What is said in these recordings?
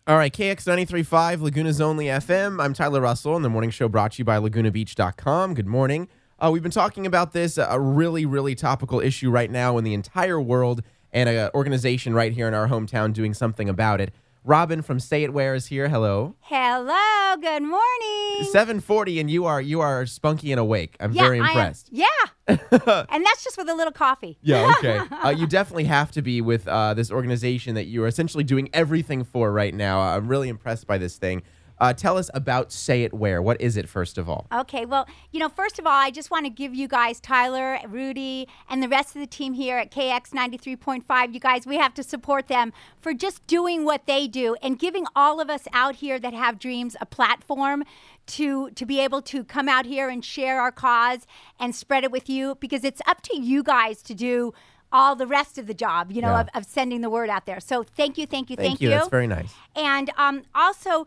All right, KX 93.5, Laguna's only FM. I'm Tyler Russell, and the morning show brought to you by LagunaBeach.com. Good morning. We've been talking about this, a really, really topical issue right now in the entire world, and an organization right here in our hometown doing something about it. Robin from Say It Where is here. Hello. Hello. Good morning. 7:40, and you are spunky and awake. I'm very impressed. Yeah. And that's just with a little coffee. Yeah, okay. You definitely have to be with this organization that you are essentially doing everything for right now. I'm really impressed by this thing. Tell us about Say It Where. What is it, first of all? Okay, well, first of all, I just want to give you guys, Tyler, Rudy, and the rest of the team here at KX 93.5. You guys, we have to support them for just doing what they do and giving all of us out here that have dreams a platform to be able to come out here and share our cause and spread it with you, because it's up to you guys to do all the rest of the job, of sending the word out there. So thank you. Thank you. That's very nice. And also,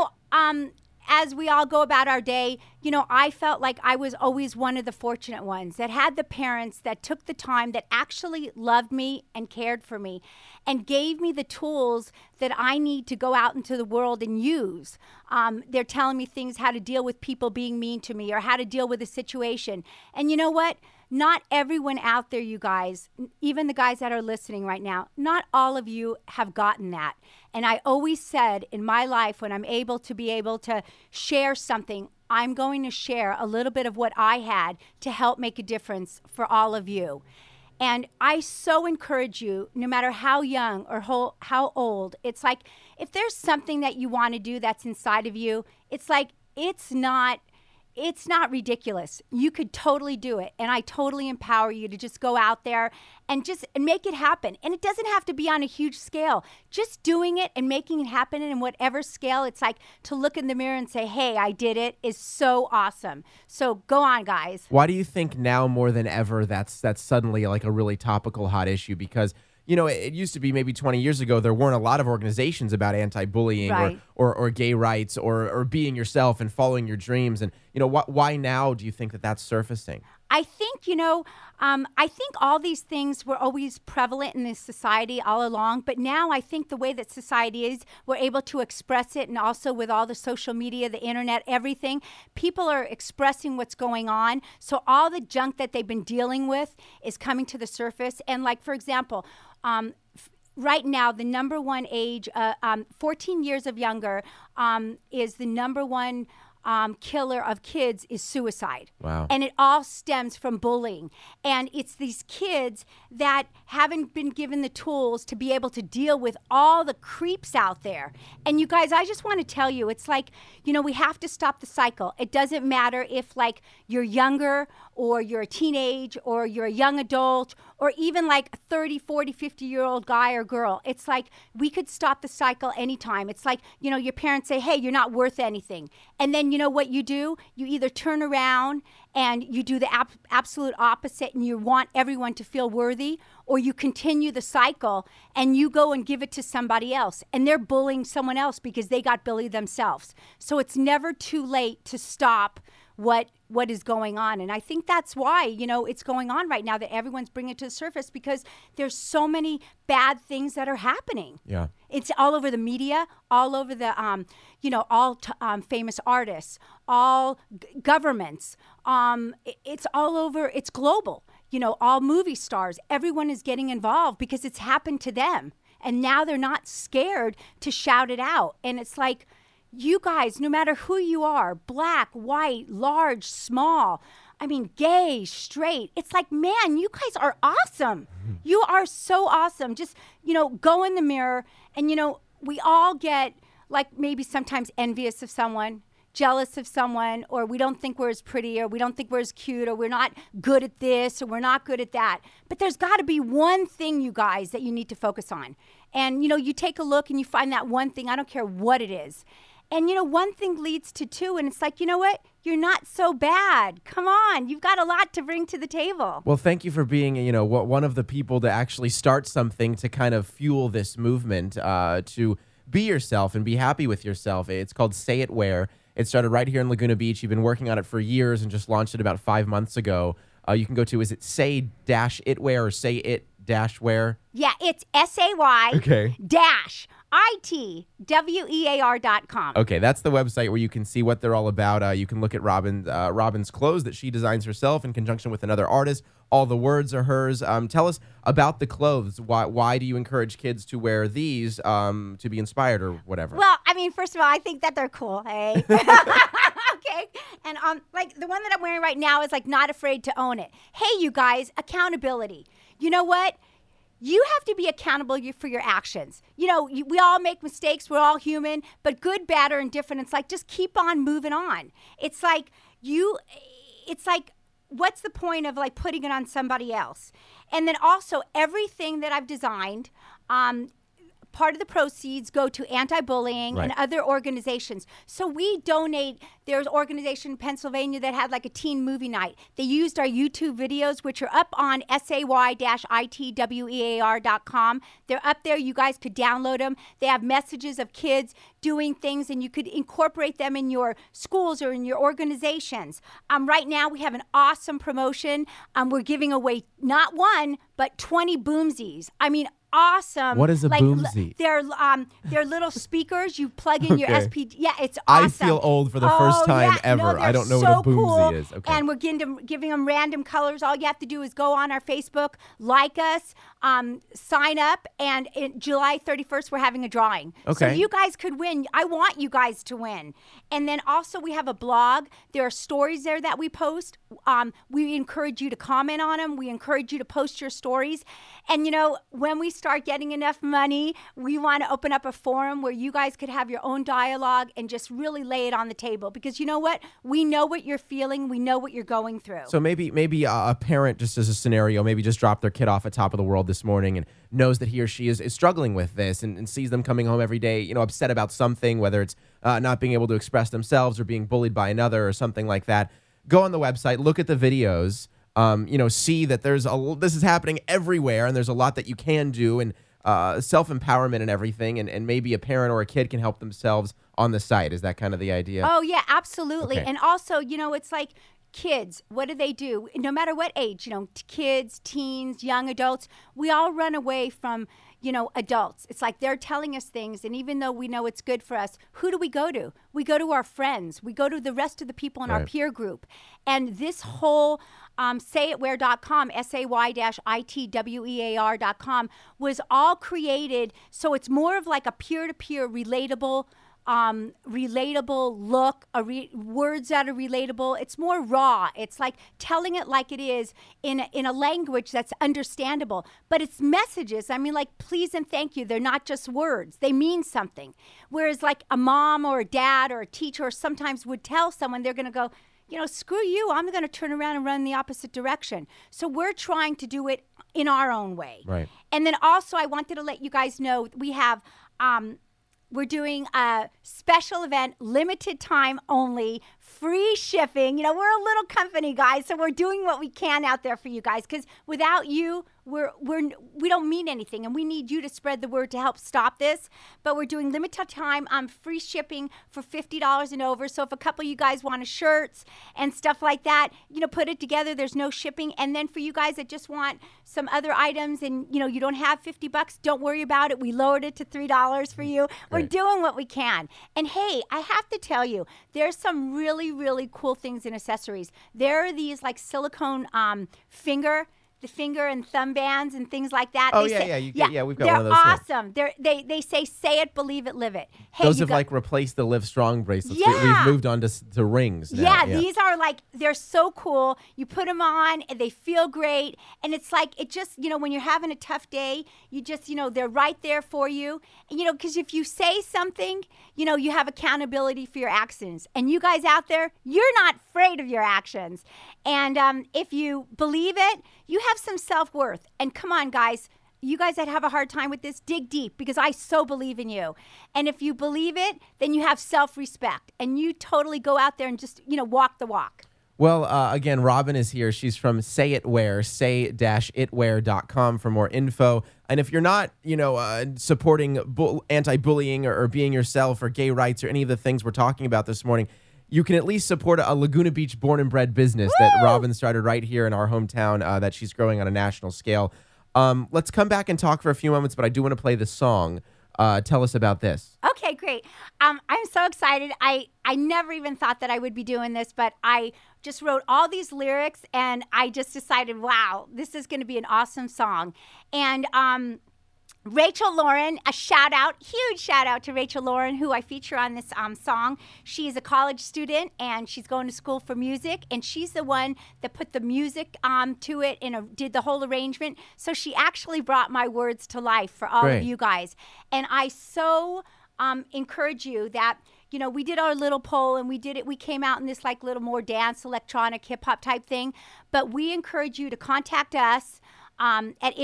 as we all go about our day, I felt like I was always one of the fortunate ones that had the parents that took the time, that actually loved me and cared for me and gave me the tools that I need to go out into the world and use. They're telling me things, how to deal with people being mean to me or how to deal with a situation. And you know what? Not everyone out there, you guys, even the guys that are listening right now, not all of you have gotten that. And I always said in my life, when I'm able to share something, I'm going to share a little bit of what I had to help make a difference for all of you. And I so encourage you, no matter how young or how old, it's like if there's something that you want to do that's inside of you, it's like it's not ridiculous. You could totally do it. And I totally empower you to just go out there and make it happen. And it doesn't have to be on a huge scale. Just doing it and making it happen in whatever scale, it's like to look in the mirror and say, hey, I did it, is so awesome. So go on, guys. Why do you think now more than ever that's suddenly like a really topical, hot issue? Because it used to be maybe 20 years ago, there weren't a lot of organizations about anti-bullying right. or gay rights or being yourself and following your dreams. And, why now do you think that that's surfacing? I think, I think all these things were always prevalent in this society all along. But now I think the way that society is, we're able to express it. And also with all the social media, the internet, everything, people are expressing what's going on. So all the junk that they've been dealing with is coming to the surface. And like, for example, right now, the number one age, 14 years of younger, is the number one killer of kids is suicide. Wow. And it all stems from bullying. And it's these kids that haven't been given the tools to be able to deal with all the creeps out there. And you guys, I just want to tell you, it's like, we have to stop the cycle. It doesn't matter if like you're younger or you're a teenage or you're a young adult or even like a 30, 40, 50-year-old guy or girl. It's like we could stop the cycle anytime. It's like, your parents say, hey, you're not worth anything. And then you know what you do? You either turn around and you do the absolute opposite and you want everyone to feel worthy, or you continue the cycle and you go and give it to somebody else and they're bullying someone else because they got bullied themselves. So it's never too late to stop what is going on. And I think that's why, it's going on right now, that everyone's bringing it to the surface, because there's so many bad things that are happening. Yeah. It's all over the media, all over the, famous artists, all governments. It's all over, it's global. All movie stars, everyone is getting involved because it's happened to them. And now they're not scared to shout it out. And it's like, you guys, no matter who you are, black, white, large, small, gay, straight, it's like, man, you guys are awesome. You are so awesome. Just, go in the mirror and, we all get like maybe sometimes envious of someone, jealous of someone, or we don't think we're as pretty, or we don't think we're as cute, or we're not good at this, or we're not good at that. But there's got to be one thing, you guys, that you need to focus on. And, you take a look and you find that one thing, I don't care what it is. And, one thing leads to two, and it's like, you know what? You're not so bad. Come on. You've got a lot to bring to the table. Well, thank you for being, one of the people to actually start something to kind of fuel this movement, to be yourself and be happy with yourself. It's called Say It Where. It started right here in Laguna Beach. You've been working on it for years and just launched it about 5 months ago. You can go to, is it Say-It-Where or Say-It-Where? Yeah, it's SAY okay. dash itwear.com. Okay, that's the website where you can see what they're all about. You can look at Robin's clothes that she designs herself in conjunction with another artist. All the words are hers. Tell us about the clothes. Why do you encourage kids to wear these to be inspired or whatever? Well, I mean, first of all, I think that they're cool, hey? Okay. And like the one that I'm wearing right now is like not afraid to own it. Hey, you guys, accountability. You know what? You have to be accountable for your actions. You know, we all make mistakes. We're all human, but good, bad, or indifferent. It's like, just keep on moving on. It's like, what's the point of like putting it on somebody else? And then also everything that I've designed, part of the proceeds go to anti-bullying and other organizations. So we donate. There's an organization in Pennsylvania that had like a teen movie night. They used our YouTube videos, which are up on say-itwear.com. They're up there. You guys could download them. They have messages of kids doing things, and you could incorporate them in your schools or in your organizations. Right now, we have an awesome promotion. We're giving away not one, but 20 boomsies. I mean, awesome. What is a boomsie? They're little speakers. You plug in your SP. Yeah, it's awesome. I feel old for the first time ever. No, I don't know what a boomsie is. Okay. And we're giving them random colors. All you have to do is go on our Facebook, like us, sign up, and July 31st, we're having a drawing. Okay. So you guys could win. I want you guys to win. And then also we have a blog. There are stories there that we post. We encourage you to comment on them. We encourage you to post your stories. And, you know, when we start getting enough money, we want to open up a forum where you guys could have your own dialogue and just really lay it on the table. Because you know what? We know what you're feeling. We know what you're going through. So maybe a parent, just as a scenario, maybe just dropped their kid off at Top of the World this morning and knows that he or she is struggling with this and sees them coming home every day, you know, upset about something, whether it's not being able to express themselves or being bullied by another or something like that. Go on the website, look at the videos, see that this is happening everywhere, and there's a lot that you can do, and self-empowerment and everything, and maybe a parent or a kid can help themselves on the site. Is that kind of the idea? Oh, yeah, absolutely. Okay. And also, you know, it's like kids, what do? No matter what age, you know, kids, teens, young adults, we all run away from, you know, adults. It's like they're telling us things, and even though we know it's good for us, who do we go to? We go to our friends. We go to the rest of the people in our peer group. And this whole sayitwear.com, say-itwear.com, was all created so it's more of like a peer-to-peer relatable look, words that are relatable. It's more raw. It's like telling it like it is in a language that's understandable. But it's messages. I mean, like, please and thank you. They're not just words. They mean something. Whereas like a mom or a dad or a teacher sometimes would tell someone, they're going to go, you know, screw you. I'm going to turn around and run in the opposite direction. So we're trying to do it in our own way. Right. And then also I wanted to let you guys know we have we're doing a special event, limited time only, free shipping. You know, we're a little company, guys, so we're doing what we can out there for you guys. Because without you, we don't mean anything, and we need you to spread the word to help stop this. But we're doing limited time free shipping for $50 and over. So if a couple of you guys want shirts and stuff like that, you know, put it together. There's no shipping. And then for you guys that just want some other items and, you know, you don't have $50, don't worry about it. We lowered it to $3 for you. We're doing what we can. And hey, I have to tell you, there's some really, really cool things in accessories. There are these like silicone finger and thumb bands and things like that. Oh, we've got one of those. They're awesome. They say it, believe it, live it. Hey, those have like replaced the Live Strong bracelets. Yeah. We've moved on to rings now. Yeah, these are like, they're so cool. You put them on and they feel great. And it's like, it just, you know, when you're having a tough day, you just, you know, they're right there for you. And, you know, because if you say something, you know, you have accountability for your actions. And you guys out there, you're not afraid of your actions. And if you believe it, you have some self-worth. And come on, guys, you guys that have a hard time with this, dig deep, because I so believe in you. And if you believe it, then you have self-respect. And you totally go out there and just, you know, walk the walk. Well, again, Robin is here. She's from Say It Wear, say-itwear.com for more info. And if you're not, you know, supporting anti-bullying or being yourself or gay rights or any of the things we're talking about this morning, you can at least support a Laguna Beach born and bred business that Robin started right here in our hometown that she's growing on a national scale. Let's come back and talk for a few moments, but I do want to play this song. tell us about this. Okay, great. I'm so excited. I never even thought that I would be doing this, but I just wrote all these lyrics, and I just decided, wow, this is going to be an awesome song. And Rachel Lauren, huge shout out to Rachel Lauren, who I feature on this song. She's a college student, and she's going to school for music, and she's the one that put the music to it and did the whole arrangement. So she actually brought my words to life for all of you guys. And I so encourage you that, we did our little poll, and we came out in this like little more dance, electronic, hip hop type thing. But we encourage you to contact us at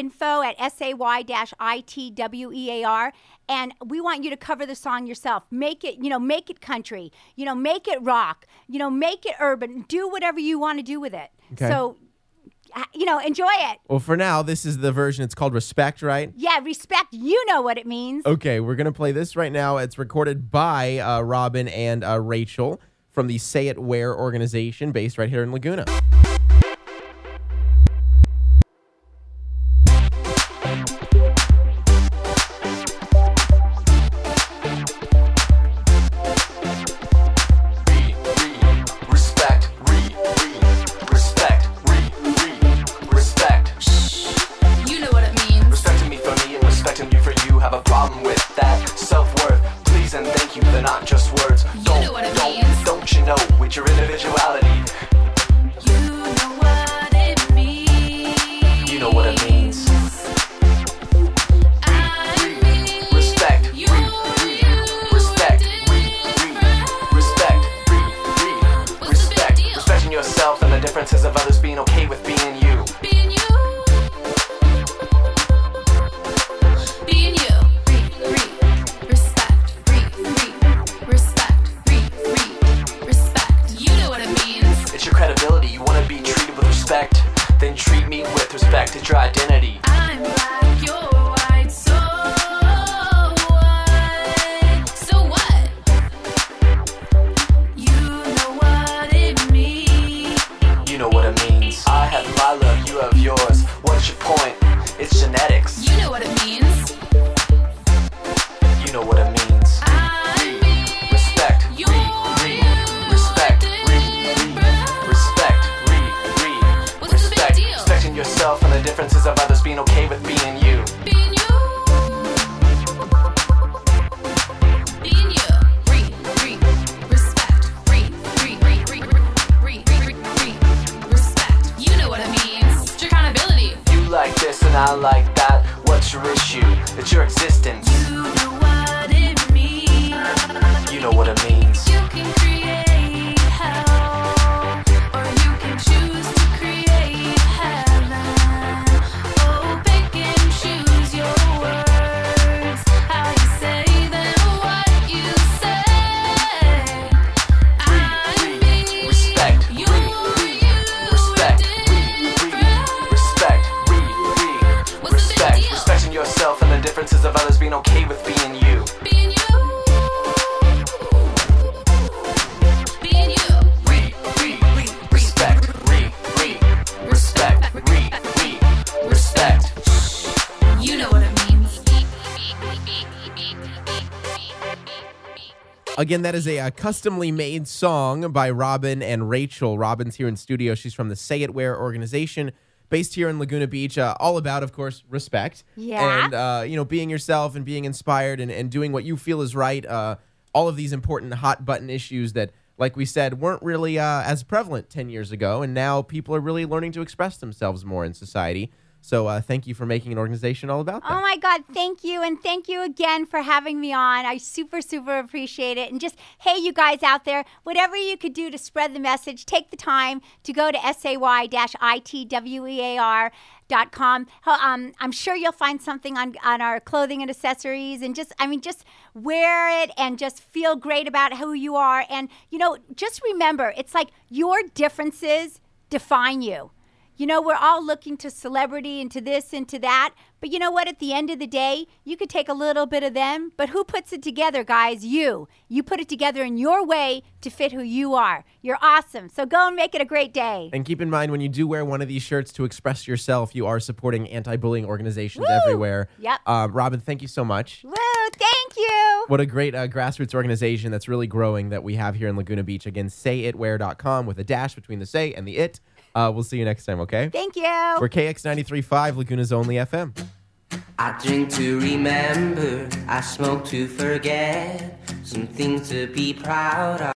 info@say-itwear, and we want you to cover the song yourself. Make it, make it country, make it rock, make it urban. Do whatever you want to do with it. Okay. So, enjoy it. Well, for now, this is the version. It's called Respect, right? Yeah, respect. You know what it means. Okay, we're going to play this right now. It's recorded by Robin and Rachel from the Say It Wear organization based right here in Laguna. Not just words. Don't you know with your individuality? You know what it means. You know what it means. Respect. Respect. Respect. Respecting yourself and the differences of others, being okay with being you. Then treat me with respect. It's your identity. I'm black, you're white, so what? So what? You know what it means. You know what it means. I have my love, you have yours. What's your point? It's genetics. You know what it means. You know what it means. Respect. Respecting yourself and the differences of others, being okay with being you. Being you. Being you. Respect. Respect. You know what it means. It's your accountability. You like this and I like that. What's your issue? It's your existence. You know what it means. You know what it means. You can create hell, or you can choose to create heaven. Oh, pick and choose your words, how you say them, what you say. I mean, respect. You're respect. Respect. Respecting yourself and the differences of others, being okay with being you. Being you. Respect. You know what it means. Again, that is a customly made song by Robin and Rachel. Robin's here in studio. She's from the Say It Wear organization based here in Laguna Beach. All about, of course, respect. Yeah. And, being yourself and being inspired and doing what you feel is right. All of these important hot button issues that, like we said, weren't really as prevalent 10 years ago. And now people are really learning to express themselves more in society. So thank you for making an organization all about that. Oh, my God. Thank you. And thank you again for having me on. I super, super appreciate it. And just, hey, you guys out there, whatever you could do to spread the message, take the time to go to say-itwear.com. I'm sure you'll find something on our clothing and accessories. And just wear it and just feel great about who you are. And, just remember, it's like your differences define you. We're all looking to celebrity and to this and to that, But you know what? At the end of the day, you could take a little bit of them, but who puts it together, guys? You. You put it together in your way to fit who you are. You're awesome. So go and make it a great day. And keep in mind, when you do wear one of these shirts to express yourself, you are supporting anti-bullying organizations everywhere. Yep. Robin, thank you so much. Woo! Thank you. What a great grassroots organization that's really growing that we have here in Laguna Beach. Again, sayitwear.com with a dash between the say and the it. We'll see you next time, okay? Thank you. We're KX93.5, Laguna's only FM. I drink to remember, I smoke to forget, some things to be proud of.